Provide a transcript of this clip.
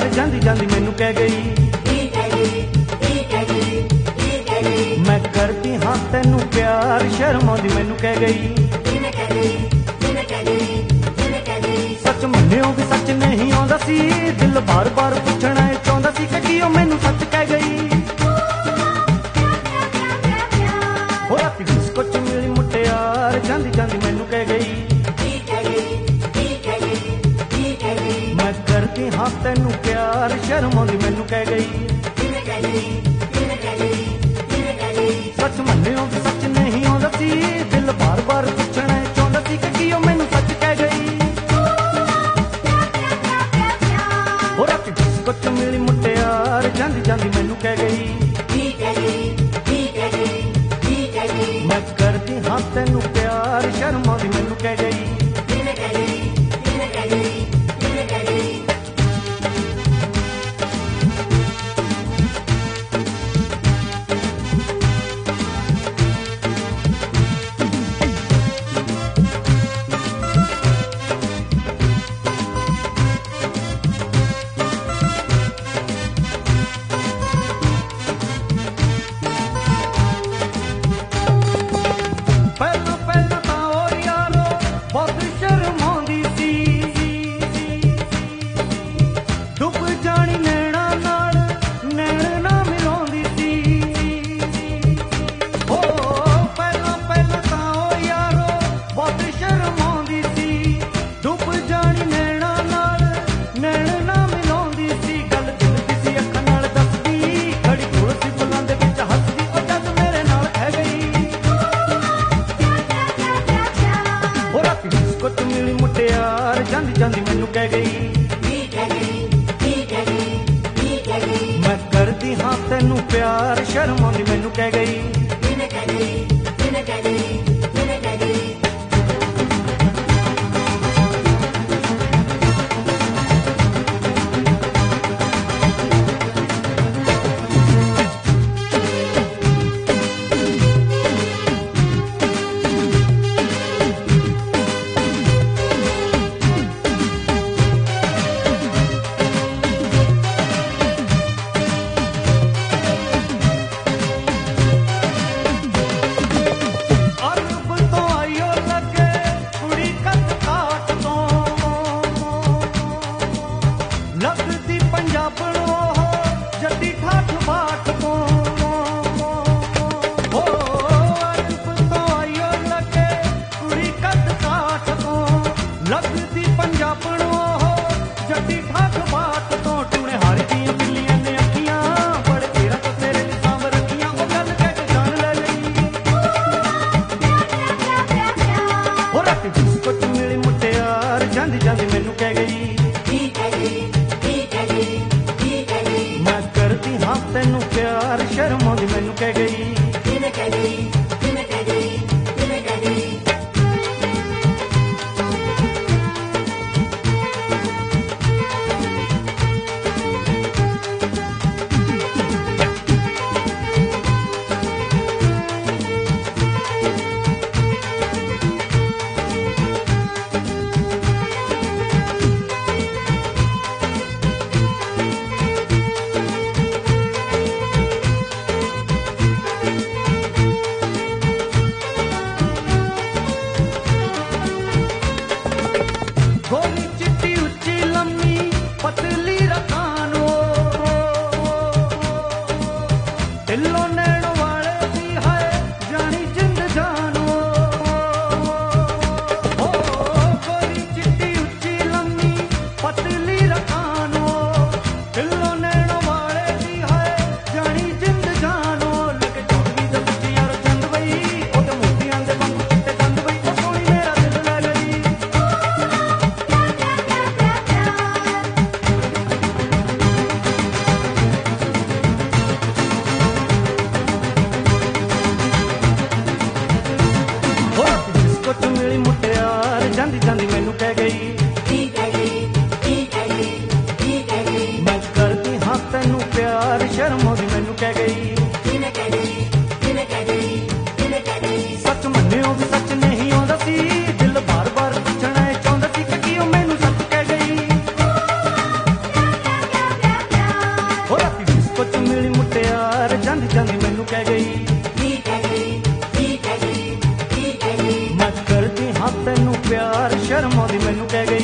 ਪਿਆਰ ਜਾਂਦੀ ਜਾਂਦੀ ਮੈਨੂੰ ਕਹਿ ਗਈ ਮੈਂ ਕਰਦੀ ਹਾਂ ਤੈਨੂੰ ਪਿਆਰ ਸ਼ਰਮ ਆਉਂਦੀ ਮੈਨੂੰ ਕਹਿ ਗਈ ਸੱਚ ਮੰਨਿਓ ਵੀ ਸੱਚ ਨਹੀਂ ਆਉਂਦਾ ਸੀ ਦਿਲ ਬਾਰ ਬਾਰ ਪੁੱਛਣਾ ਚਾਹੁੰਦਾ ਸੀ ਕਿ ਕੀ ਉਹ ਮੈਨੂੰ ਸੱਚ ਕਹਿ ਗਈ ਹੋ ਰਾਤੀ ਡਿਸਕੋ ਚ ਮਿਲੀ ਮੁਟਿਆਰ ਜਾਂਦੀ ਜਾਂਦੀ ਮੈਨੂੰ ਕਹਿ ਗਈ ਮੈਂ ਕਰਦੀ ਹਾਂ ਤੈਨੂੰ ਪਿਆਰ ਸ਼ਰਮ ਆਉਂਦੀ ਮੈਨੂੰ ਕਹਿ ਗਈ ਸੱਚ ਮੰਨਿਓ ਵੀ ਸੱਚ ਨਹੀਂ ਆਉਂਦਾ ਸੀ ਦਿਲ ਬਾਰ ਬਾਰ ਪੁੱਛਣਾ ਚਾਹੁੰਦਾ ਸੀ ਕਿ ਕੀ ਉਹ ਮੈਨੂੰ ਸੱਚ ਕਹਿ ਗਈ ਹੋ ਰਾਤੀ ਡਿਸਕੋ ਚ ਮਿਲੀ ਮੁਟਿਆਰ ਜਾਂਦੀ ਜਾਂਦੀ ਮੈਨੂੰ ਕਹਿ ਗਈ ਮੈਂ ਕਰਦੀ ਹਾਂ ਤੈਨੂੰ ਪਿਆਰ ਸ਼ਰਮ ਆਉਂਦੀ ਮੈਨੂੰ ਕਹਿ ਗਈ ਜਾਂਦੀ ਜਾਂਦੀ ਮੈਨੂੰ ਕਹਿ ਗਈ ਮੈਂ ਕਰਦੀ ਹਾਂ ਤੈਨੂੰ ਪਿਆਰ ਸ਼ਰਮ ਆਉਂਦੀ ਮੈਨੂੰ ਕਹਿ ਗਈ ਜਾਂਦੀ ਜਾਂਦੀ ਮੈਨੂੰ ਕਹਿ ਗਈ ਮੈਂ ਕਰਦੀ ਹਾਂ ਤੈਨੂੰ ਪਿਆਰ ਸ਼ਰਮ ਆਉਂਦੀ ਮੈਨੂੰ ਕਹਿ ਗਈ ਜਾਂਦੀ ਜਾਂਦੀ ਮੈਨੂੰ ਕਹਿ ਗਈ ਮੈਂ ਕਰਦੀ ਹਾਂ ਤੈਨੂੰ ਪਿਆਰ ਸ਼ਰਮ ਆਉਂਦੀ ਮੈਨੂੰ ਕਹਿ ਗਈ ਸੱਚ ਮੰਨਿਓ ਵੀ ਸੱਚ ਨਹੀਂ ਆਉਂਦਾ ਸੀ ਦਿਲ ਬਾਰ ਬਾਰ ਪੁੱਛਣਾ ਚਾਹੁੰਦਾ ਸੀ ਕਿ ਕੀ ਉਹ ਮੈਨੂੰ ਸੱਚ ਕਹਿ ਗਈ ਸੀ ਮੈਨੂੰ ਕਹਿ ਗਈ